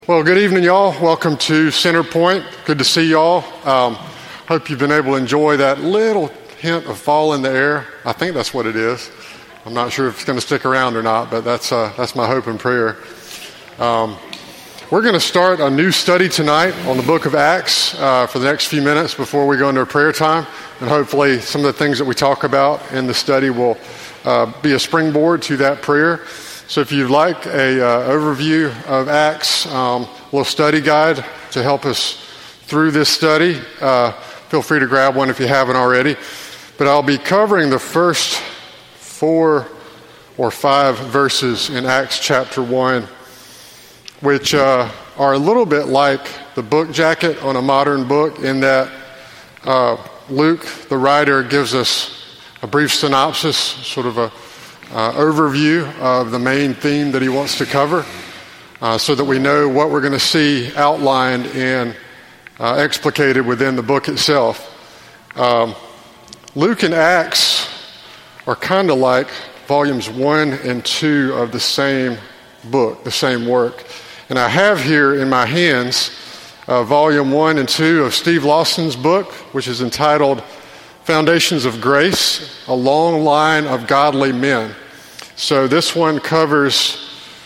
Well, good evening, y'all. Welcome to Center Point. Good to see y'all. Hope you've been able to enjoy that little hint of fall in the air. I think that's what it is. I'm not sure if it's going to stick around or not, but that's my hope and prayer. We're going to start a new study tonight on the book of Acts for the next few minutes before we go into a prayer time. And hopefully some of the things that we talk about in the study will be a springboard to that prayer. So if you'd like a overview of Acts, a little study guide to help us through this study, feel free to grab one if you haven't already. But I'll be covering the first 4 or 5 verses in Acts chapter 1, which are a little bit like the book jacket on a modern book in that Luke, the writer, gives us a brief synopsis, sort of a overview of the main theme that he wants to cover so that we know what we're going to see outlined and explicated within the book itself. Luke and Acts are kind of like volumes 1 and 2 of the same book, the same work. And I have here in my hands volume 1 and 2 of Steve Lawson's book, which is entitled Foundations of Grace, A Long Line of Godly Men. So this one covers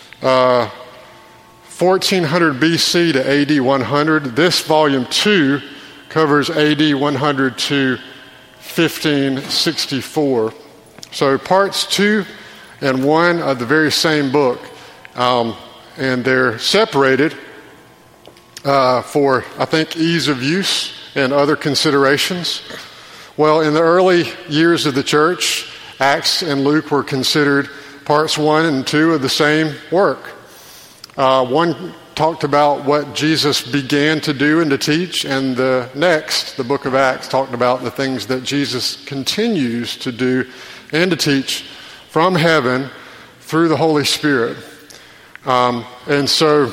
1400 BC to AD 100. This volume 2 covers AD 100 to 1564. So parts 2 and 1 of the very same book. And they're separated for, I think, ease of use and other considerations. Well, in the early years of the church, Acts and Luke were considered parts 1 and 2 of the same work. One talked about what Jesus began to do and to teach, and the next, the book of Acts, talked about the things that Jesus continues to do and to teach from heaven through the Holy Spirit. And so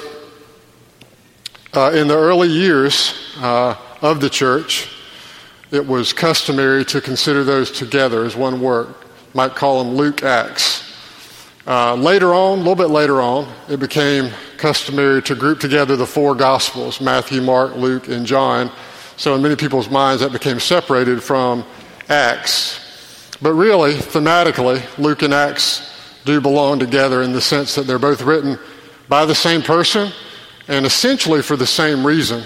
in the early years of the church, it was customary to consider those together as one work. Might call them Luke Acts. Later on, a little bit later on, it became customary to group together the 4 Gospels, Matthew, Mark, Luke, and John. So in many people's minds, that became separated from Acts. But really, thematically, Luke and Acts do belong together in the sense that they're both written by the same person and essentially for the same reason.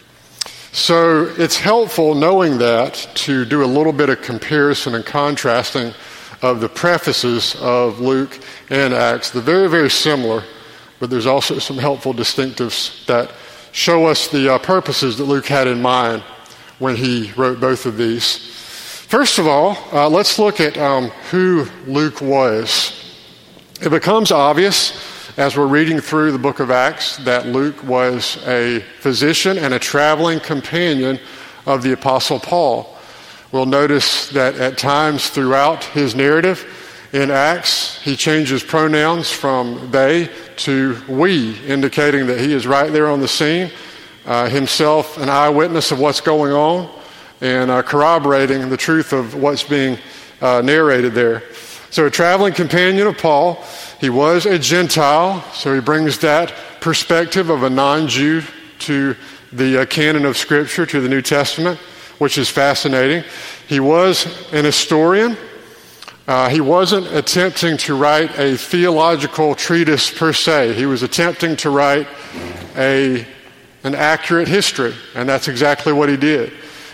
So it's helpful knowing that to do a little bit of comparison and contrasting of the prefaces of Luke and Acts. They're very, very similar, but there's also some helpful distinctives that show us the purposes that Luke had in mind when he wrote both of these. First of all, let's look at who Luke was. It becomes obvious as we're reading through the book of Acts that Luke was a physician and a traveling companion of the Apostle Paul. We'll notice that at times throughout his narrative in Acts, he changes pronouns from they to we, indicating that he is right there on the scene, himself an eyewitness of what's going on, and corroborating the truth of what's being narrated there. So a traveling companion of Paul. He was a Gentile, so he brings that perspective of a non-Jew to the canon of Scripture, to the New Testament, which is fascinating. He was an historian. He wasn't attempting to write a theological treatise per se. He was attempting to write an accurate history, and that's exactly what he did.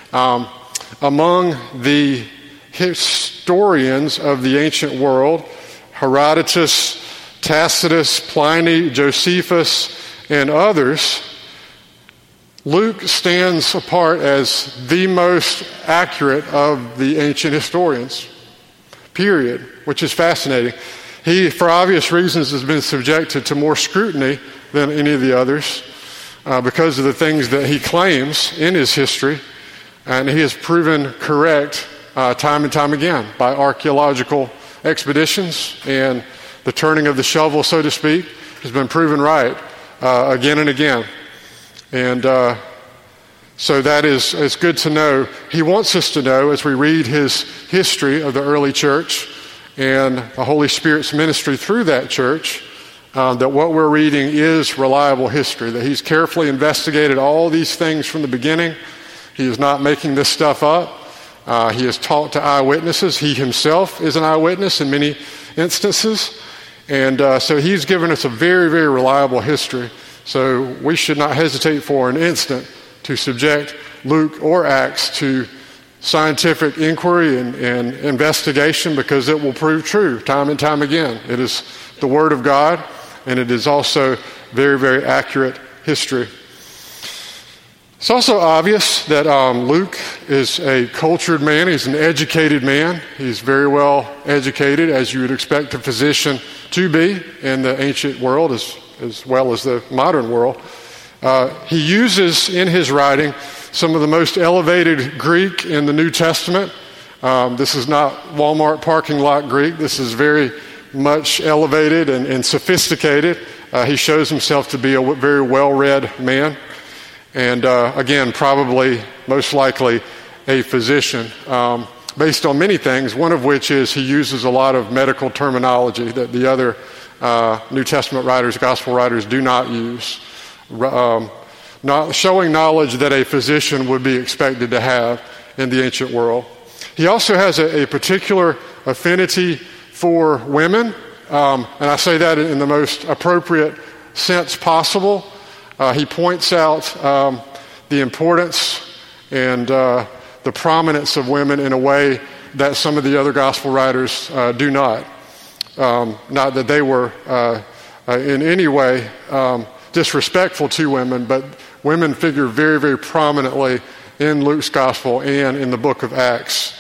Among the historians of the ancient world, Herodotus, Tacitus, Pliny, Josephus, and others, Luke stands apart as the most accurate of the ancient historians, period, which is fascinating. He, for obvious reasons, has been subjected to more scrutiny than any of the others because of the things that he claims in his history, and he has proven correct time and time again by archaeological expeditions, and the turning of the shovel, so to speak, has been proven right again and again. And so that is, it's good to know. He wants us to know as we read his history of the early church and the Holy Spirit's ministry through that church that what we're reading is reliable history, that he's carefully investigated all these things from the beginning. He is not making this stuff up. He has talked to eyewitnesses. He himself is an eyewitness in many instances. And so he's given us a very, very reliable history. So we should not hesitate for an instant to subject Luke or Acts to scientific inquiry and investigation, because it will prove true time and time again. It is the Word of God, and it is also very, very accurate history. It's also obvious that Luke is a cultured man. He's an educated man. He's very well educated, as you would expect a physician to be in the ancient world as well as the modern world. He uses in his writing some of the most elevated Greek in the New Testament. This is not Walmart parking lot Greek. This is very much elevated and sophisticated. He shows himself to be a very well-read man. And again, probably, most likely, a physician, based on many things, one of which is he uses a lot of medical terminology that the other New Testament writers, gospel writers, do not use. Not showing knowledge that a physician would be expected to have in the ancient world. He also has a particular affinity for women, and I say that in the most appropriate sense possible. He points out the importance and the prominence of women in a way that some of the other gospel writers do not. Not that they were in any way disrespectful to women, but women figure very, very prominently in Luke's gospel and in the book of Acts.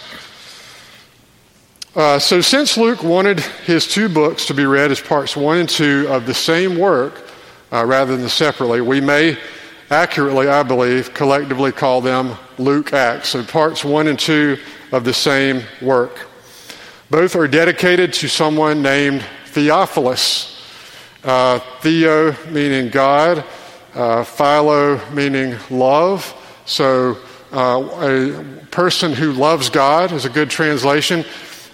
So since Luke wanted his two books to be read as parts 1 and 2 of the same work, rather than separately, we may accurately, I believe, collectively call them Luke Acts. So parts 1 and 2 of the same work. Both are dedicated to someone named Theophilus. Theo meaning God, philo meaning love. So a person who loves God is a good translation.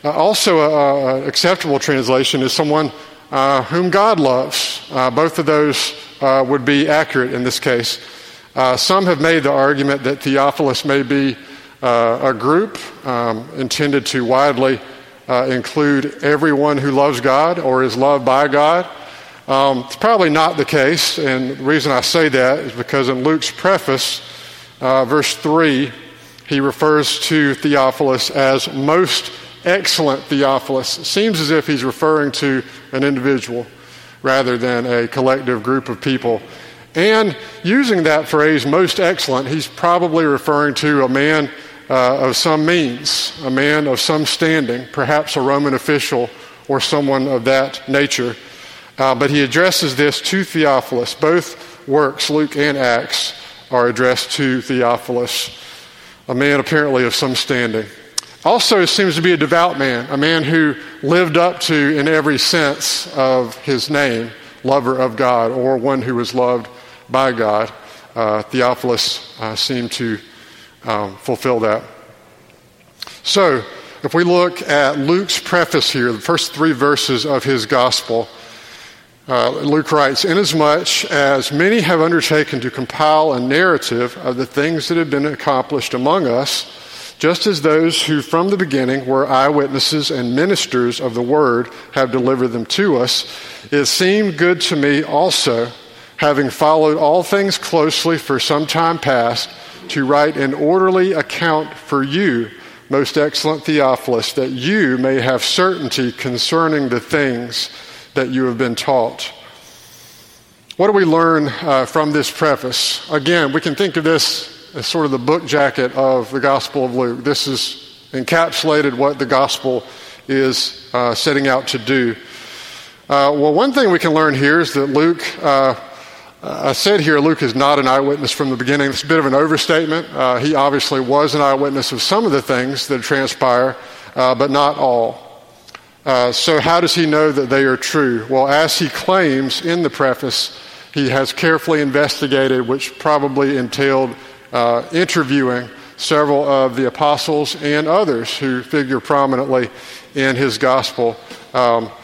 Also an acceptable translation is someone whom God loves. Both of those would be accurate in this case. Some have made the argument that Theophilus may be a group intended to widely include everyone who loves God or is loved by God. It's probably not the case, and the reason I say that is because in Luke's preface, verse 3, he refers to Theophilus as most excellent Theophilus. It seems as if he's referring to an individual rather than a collective group of people. And using that phrase, most excellent, he's probably referring to a man of some means, a man of some standing, perhaps a Roman official or someone of that nature. But he addresses this to Theophilus. Both works, Luke and Acts, are addressed to Theophilus, a man apparently of some standing. Also seems to be a devout man, a man who lived up to, in every sense of his name, lover of God, or one who was loved by God. Theophilus seemed to fulfill that. So, if we look at Luke's preface here, the first 3 verses of his gospel, Luke writes, "Inasmuch as many have undertaken to compile a narrative of the things that have been accomplished among us, just as those who from the beginning were eyewitnesses and ministers of the word have delivered them to us, it seemed good to me also, having followed all things closely for some time past, to write an orderly account for you, most excellent Theophilus, that you may have certainty concerning the things that you have been taught." What do we learn from this preface? Again, we can think of this as sort of the book jacket of the Gospel of Luke. This has encapsulated what the Gospel is setting out to do. Well, one thing we can learn here is that Luke, I said here Luke is not an eyewitness from the beginning. It's a bit of an overstatement. He obviously was an eyewitness of some of the things that transpire, but not all. So how does he know that they are true? Well, as he claims in the preface, he has carefully investigated, which probably entailed interviewing several of the apostles and others who figure prominently in his gospel.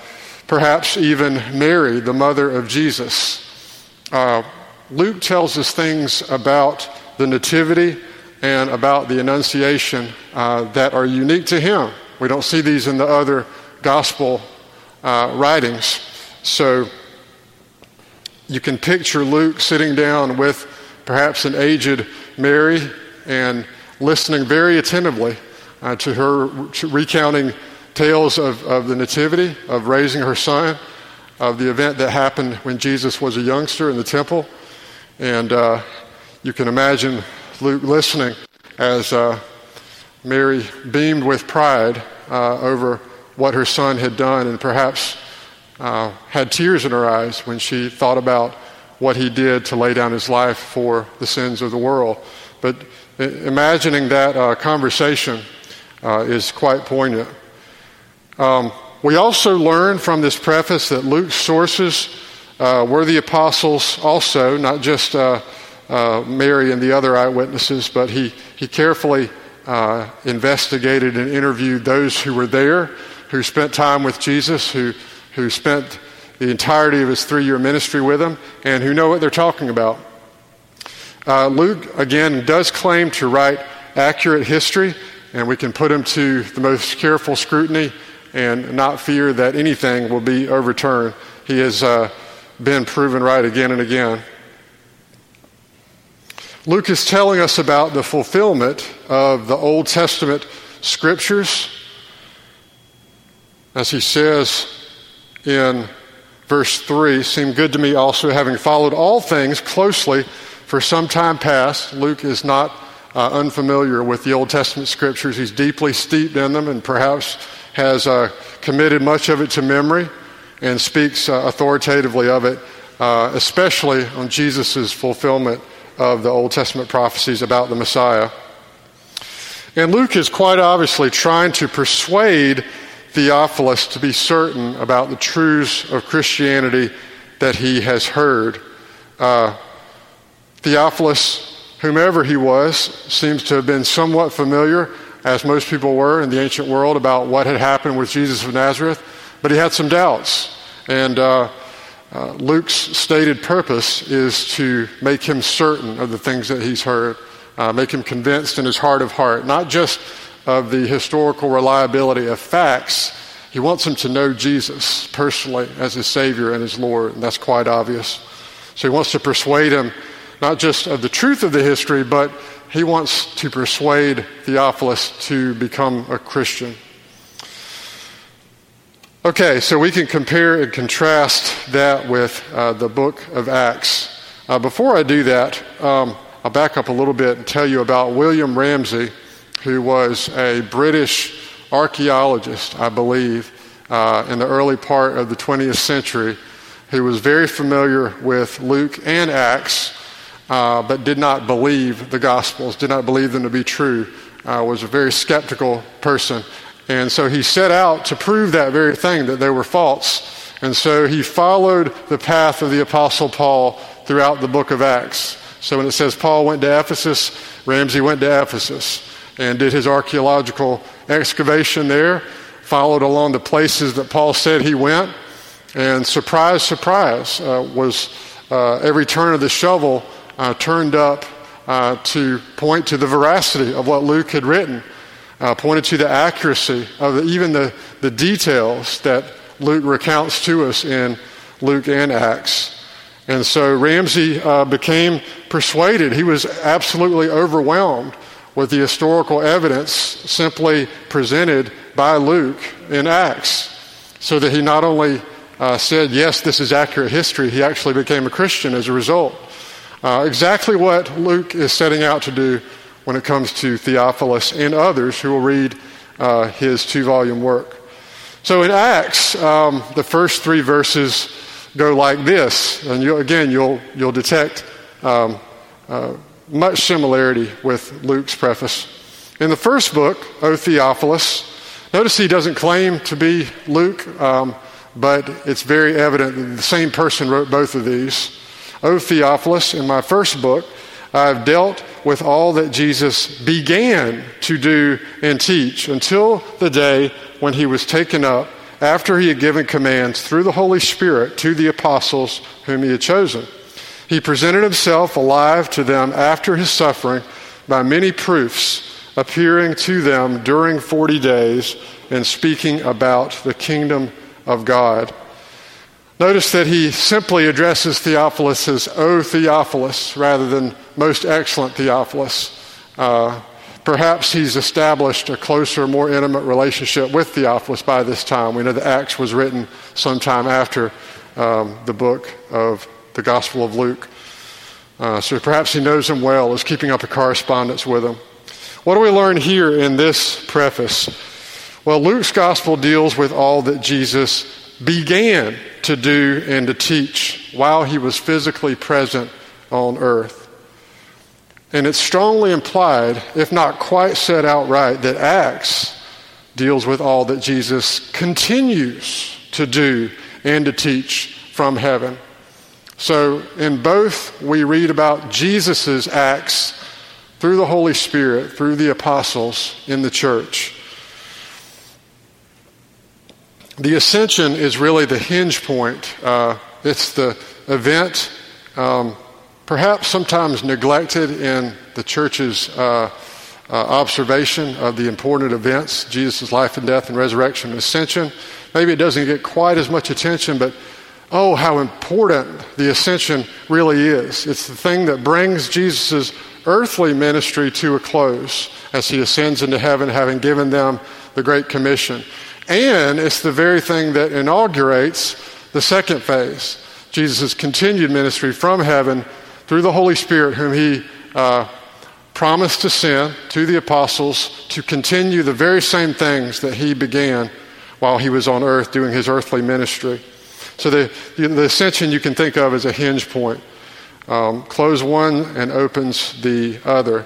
perhaps even Mary, the mother of Jesus. Luke tells us things about the Nativity and about the Annunciation that are unique to him. We don't see these in the other gospel writings. So you can picture Luke sitting down with perhaps an aged Mary and listening very attentively to her recounting tales of the Nativity, of raising her son, of the event that happened when Jesus was a youngster in the temple. And you can imagine Luke listening as Mary beamed with pride over what her son had done, and perhaps had tears in her eyes when she thought about what he did to lay down his life for the sins of the world. But imagining that conversation is quite poignant. We also learn from this preface that Luke's sources were the apostles also, not just Mary and the other eyewitnesses, but he carefully investigated and interviewed those who were there, who spent time with Jesus, who spent the entirety of his 3-year ministry with him, and who know what they're talking about. Luke, again, does claim to write accurate history, and we can put him to the most careful scrutiny and not fear that anything will be overturned. He has been proven right again and again. Luke is telling us about the fulfillment of the Old Testament scriptures. As he says in verse 3, "Seemed good to me also, having followed all things closely for some time past." Luke is not unfamiliar with the Old Testament scriptures. He's deeply steeped in them and perhaps has committed much of it to memory and speaks authoritatively of it, especially on Jesus' fulfillment of the Old Testament prophecies about the Messiah. And Luke is quite obviously trying to persuade Theophilus to be certain about the truths of Christianity that he has heard. Theophilus, whomever he was, seems to have been somewhat familiar, as most people were in the ancient world, about what had happened with Jesus of Nazareth, but he had some doubts. And Luke's stated purpose is to make him certain of the things that he's heard, make him convinced in his heart of heart, not just of the historical reliability of facts. He wants him to know Jesus personally as his Savior and his Lord, and that's quite obvious. So he wants to persuade him not just of the truth of the history, but he wants to persuade Theophilus to become a Christian. Okay, so we can compare and contrast that with the book of Acts. Before I do that, I'll back up a little bit and tell you about William Ramsay, who was a British archaeologist, I believe, in the early part of the 20th century, who was very familiar with Luke and Acts, but did not believe the Gospels, did not believe them to be true, was a very skeptical person. And so he set out to prove that very thing, that they were false. And so he followed the path of the Apostle Paul throughout the book of Acts. So when it says Paul went to Ephesus, Ramsay went to Ephesus and did his archaeological excavation there, followed along the places that Paul said he went, and surprise, surprise, was every turn of the shovel turned up to point to the veracity of what Luke had written, pointed to the accuracy of even the details that Luke recounts to us in Luke and Acts. And so Ramsay became persuaded. He was absolutely overwhelmed with the historical evidence simply presented by Luke in Acts, so that he not only said, yes, this is accurate history, he actually became a Christian as a result. Exactly what Luke is setting out to do when it comes to Theophilus and others who will read his 2-volume work. So in Acts, the first 3 verses go like this, and you'll detect much similarity with Luke's preface. In the first book, O Theophilus, notice he doesn't claim to be Luke, but it's very evident that the same person wrote both of these. O Theophilus, in my first book, I have dealt with all that Jesus began to do and teach until the day when he was taken up after he had given commands through the Holy Spirit to the apostles whom he had chosen. He presented himself alive to them after his suffering by many proofs, appearing to them during 40 days and speaking about the kingdom of God. Notice that he simply addresses Theophilus as "O Theophilus," rather than "Most excellent Theophilus." Perhaps he's established a closer, more intimate relationship with Theophilus by this time. We know that Acts was written sometime after the book of the Gospel of Luke. So perhaps he knows him well, is keeping up a correspondence with him. What do we learn here in this preface? Well, Luke's Gospel deals with all that Jesus began to do and to teach while he was physically present on earth. And it's strongly implied, if not quite said outright, that Acts deals with all that Jesus continues to do and to teach from heaven. So in both, we read about Jesus' acts through the Holy Spirit, through the apostles in the church. The ascension is really the hinge point. It's the event perhaps sometimes neglected in the church's observation of the important events, Jesus' life and death and resurrection and ascension. Maybe it doesn't get quite as much attention, but oh, how important the ascension really is. It's the thing that brings Jesus' earthly ministry to a close as he ascends into heaven, having given them the Great Commission. And it's the very thing that inaugurates the second phase, Jesus' continued ministry from heaven through the Holy Spirit, whom he promised to send to the apostles to continue the very same things that he began while he was on earth doing his earthly ministry. So the ascension you can think of as a hinge point. Close one and opens the other.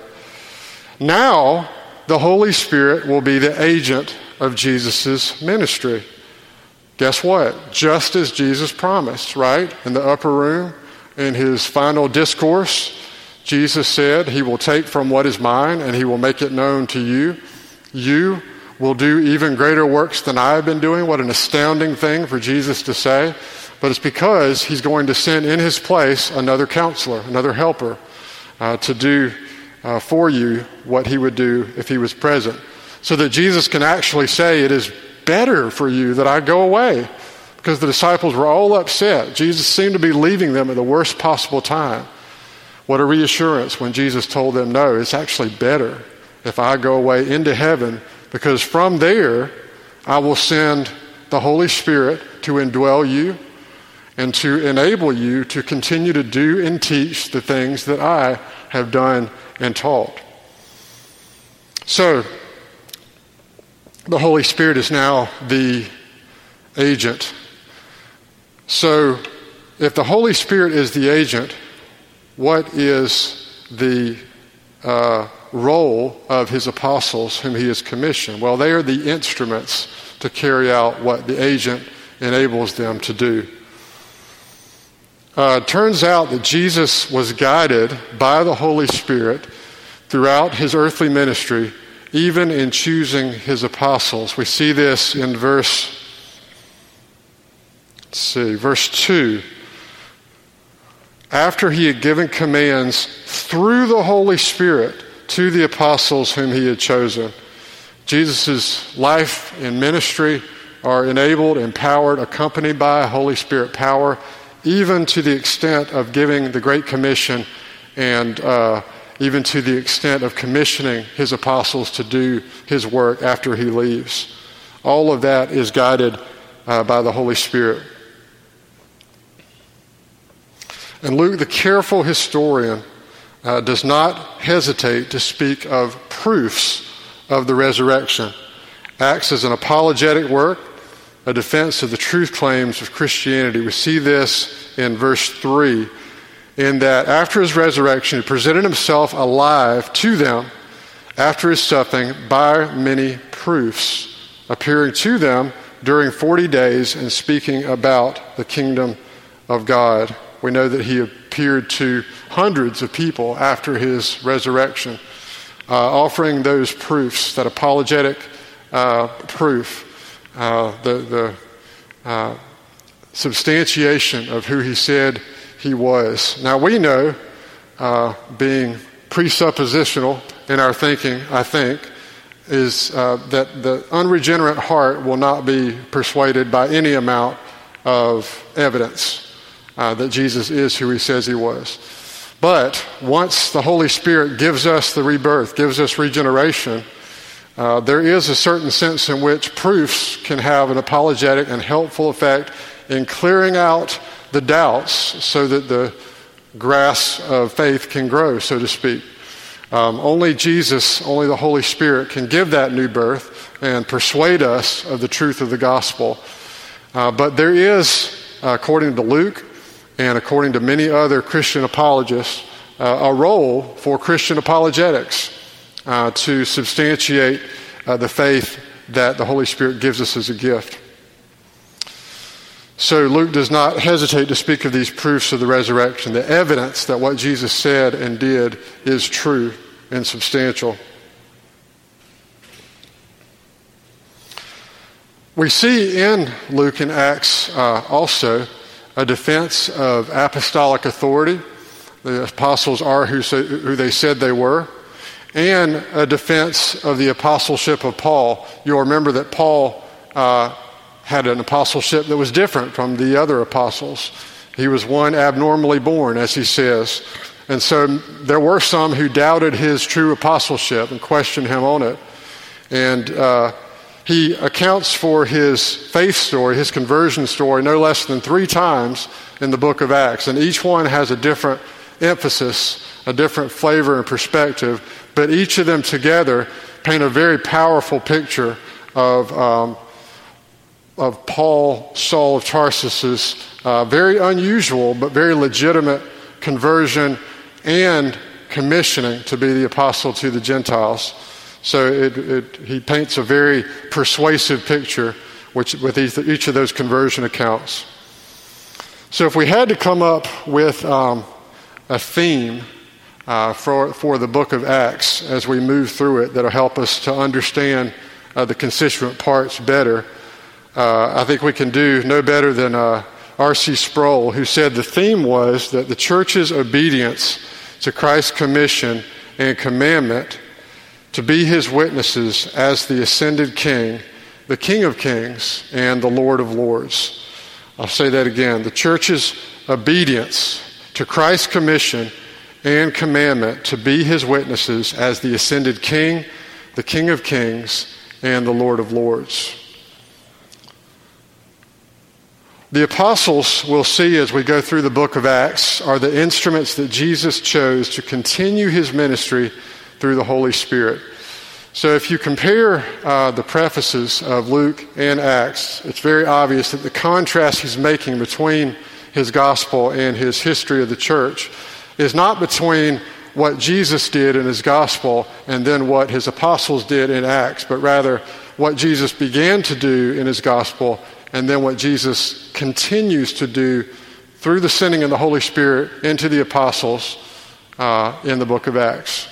Now, the Holy Spirit will be the agent of Jesus' ministry. Guess what? Just as Jesus promised, right? In the upper room, in his final discourse, Jesus said, he will take from what is mine and he will make it known to you. You will do even greater works than I have been doing. What an astounding thing for Jesus to say. But it's because he's going to send in his place another counselor, another helper, to do for you what he would do if he was present. So that Jesus can actually say, it is better for you that I go away. Because the disciples were all upset. Jesus seemed to be leaving them at the worst possible time. What a reassurance when Jesus told them, no, it's actually better if I go away into heaven, because from there I will send the Holy Spirit to indwell you and to enable you to continue to do and teach the things that I have done and taught. So, the Holy Spirit is now the agent. So, if the Holy Spirit is the agent, what is the role of his apostles whom he has commissioned? Well, they are the instruments to carry out what the agent enables them to do. It turns out that Jesus was guided by the Holy Spirit throughout his earthly ministry, even in choosing his apostles. We see this in verse 2. After he had given commands through the Holy Spirit to the apostles whom he had chosen. Jesus' life and ministry are enabled, empowered, accompanied by Holy Spirit power, even to the extent of giving the Great Commission and even to the extent of commissioning his apostles to do his work after he leaves. All of that is guided by the Holy Spirit. And Luke, the careful historian, does not hesitate to speak of proofs of the resurrection. Acts as an apologetic work, a defense of the truth claims of Christianity. We see this in verse 3, in that after his resurrection, he presented himself alive to them after his suffering by many proofs, appearing to them during 40 days and speaking about the kingdom of God. We know that he appeared to hundreds of people after his resurrection, offering those proofs, that apologetic proof, the substantiation of who he said he was. Now we know, being presuppositional in our thinking, I think, is that the unregenerate heart will not be persuaded by any amount of evidence that Jesus is who he says he was. But once the Holy Spirit gives us the rebirth, gives us regeneration, there is a certain sense in which proofs can have an apologetic and helpful effect in clearing out the doubts so that the grass of faith can grow, so to speak. Only Jesus, only the Holy Spirit can give that new birth and persuade us of the truth of the gospel. But there is, according to Luke and according to many other Christian apologists, a role for Christian apologetics to substantiate the faith that the Holy Spirit gives us as a gift. So Luke does not hesitate to speak of these proofs of the resurrection, the evidence that what Jesus said and did is true and substantial. We see in Luke and Acts also a defense of apostolic authority. The apostles are who they said they were, and a defense of the apostleship of Paul. You'll remember that Paul had an apostleship that was different from the other apostles. He was one abnormally born, as he says. And so there were some who doubted his true apostleship and questioned him on it. And he accounts for his faith story, his conversion story, no less than 3 times in the book of Acts. And each one has a different emphasis, a different flavor and perspective, but each of them together paint a very powerful picture of Paul, Saul of Tarsus's very unusual but very legitimate conversion and commissioning to be the apostle to the Gentiles. So he paints a very persuasive picture with each of those conversion accounts. So if we had to come up with a theme for the book of Acts as we move through it that'll help us to understand the constituent parts better, I think we can do no better than R.C. Sproul, who said the theme was that the church's obedience to Christ's commission and commandment to be his witnesses as the ascended King, the King of Kings, and the Lord of Lords. I'll say that again. The church's obedience to Christ's commission and commandment to be his witnesses as the ascended King, the King of Kings, and the Lord of Lords. The apostles, we'll see as we go through the book of Acts, are the instruments that Jesus chose to continue his ministry through the Holy Spirit. So if you compare the prefaces of Luke and Acts, it's very obvious that the contrast he's making between his gospel and his history of the church is not between what Jesus did in his gospel and then what his apostles did in Acts, but rather what Jesus began to do in his gospel and then what Jesus continues to do through the sending of the Holy Spirit into the apostles in the book of Acts.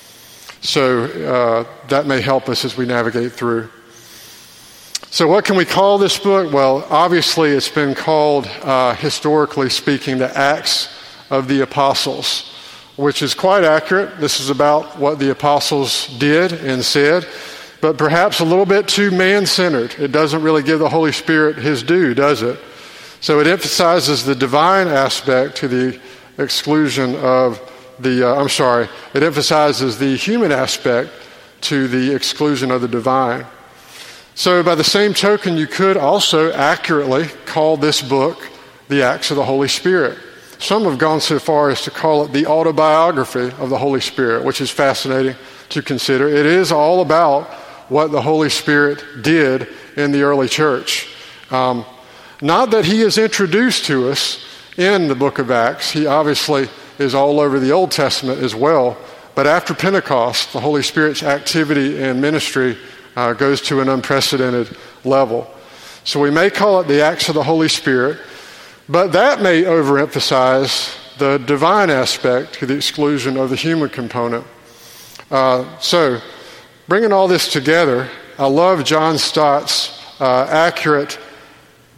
So that may help us as we navigate through. So what can we call this book? Well, obviously it's been called, historically speaking, the Acts of the Apostles, which is quite accurate. This is about what the apostles did and said, but perhaps a little bit too man-centered. It doesn't really give the Holy Spirit his due, does it? So it emphasizes the divine aspect to the exclusion of it emphasizes the human aspect to the exclusion of the divine. So by the same token, you could also accurately call this book the Acts of the Holy Spirit. Some have gone so far as to call it the autobiography of the Holy Spirit, which is fascinating to consider. It is all about what the Holy Spirit did in the early church. Not that he is introduced to us in the book of Acts. He obviously is all over the Old Testament as well. But after Pentecost, the Holy Spirit's activity and ministry goes to an unprecedented level. So we may call it the Acts of the Holy Spirit, but that may overemphasize the divine aspect to the exclusion of the human component. So bringing all this together, I love John Stott's accurate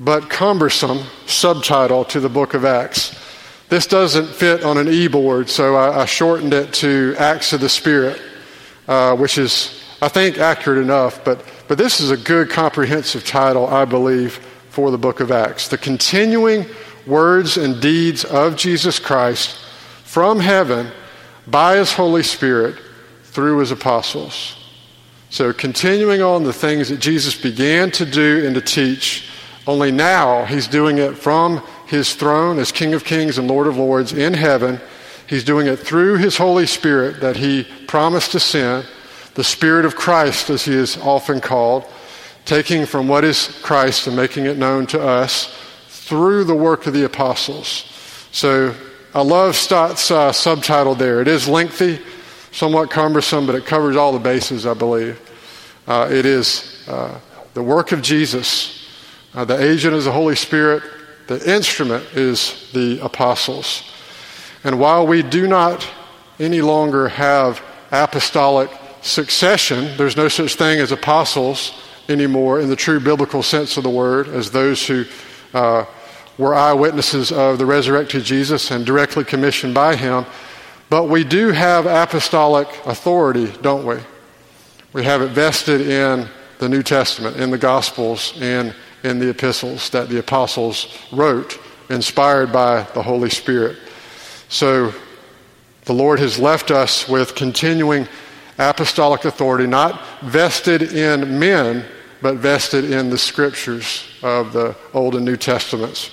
but cumbersome subtitle to the book of Acts. This doesn't fit on an e-board, so I shortened it to Acts of the Spirit, which is, I think, accurate enough, but this is a good comprehensive title, I believe, for the book of Acts. The continuing words and deeds of Jesus Christ from heaven by his Holy Spirit through his apostles. So continuing on the things that Jesus began to do and to teach, only now he's doing it from his throne as King of Kings and Lord of Lords in heaven. He's doing it through his Holy Spirit that he promised to send, the Spirit of Christ, as he is often called, taking from what is Christ and making it known to us through the work of the apostles. So I love Stott's subtitle there. It is lengthy, somewhat cumbersome, but it covers all the bases, I believe. It is the work of Jesus. The agent is the Holy Spirit. The instrument is the apostles. And while we do not any longer have apostolic succession, there's no such thing as apostles anymore in the true biblical sense of the word, as those who were eyewitnesses of the resurrected Jesus and directly commissioned by him. But we do have apostolic authority, don't we? We have it vested in the New Testament, in the Gospels, and in the epistles that the apostles wrote, inspired by the Holy Spirit. So the Lord has left us with continuing apostolic authority, not vested in men, but vested in the scriptures of the Old and New Testaments.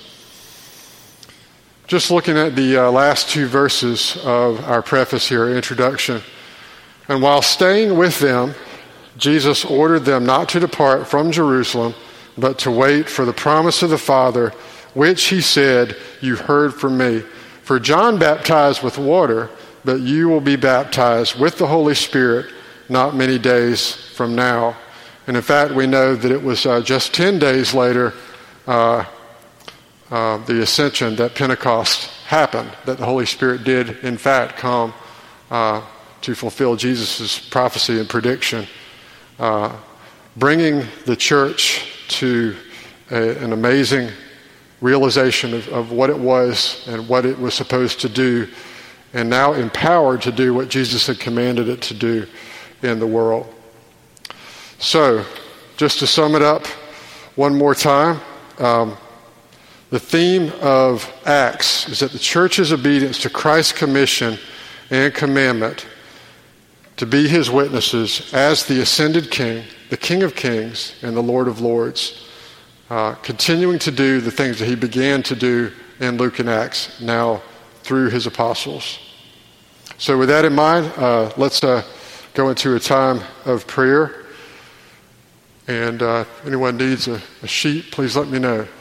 Just looking at the last two verses of our preface here, introduction. And while staying with them, Jesus ordered them not to depart from Jerusalem, but to wait for the promise of the Father, which he said, "You heard from me. For John baptized with water, but you will be baptized with the Holy Spirit not many days from now." And in fact, we know that it was just 10 days later, the ascension, that Pentecost happened, that the Holy Spirit did in fact come to fulfill Jesus' prophecy and prediction, bringing the church to an amazing realization of what it was and what it was supposed to do, and now empowered to do what Jesus had commanded it to do in the world. So, just to sum it up one more time, the theme of Acts is that the church's obedience to Christ's commission and commandment to be his witnesses as the ascended King, the King of Kings and the Lord of Lords, continuing to do the things that he began to do in Luke and Acts, now through his apostles. So with that in mind, let's go into a time of prayer. And if anyone needs a sheet, please let me know.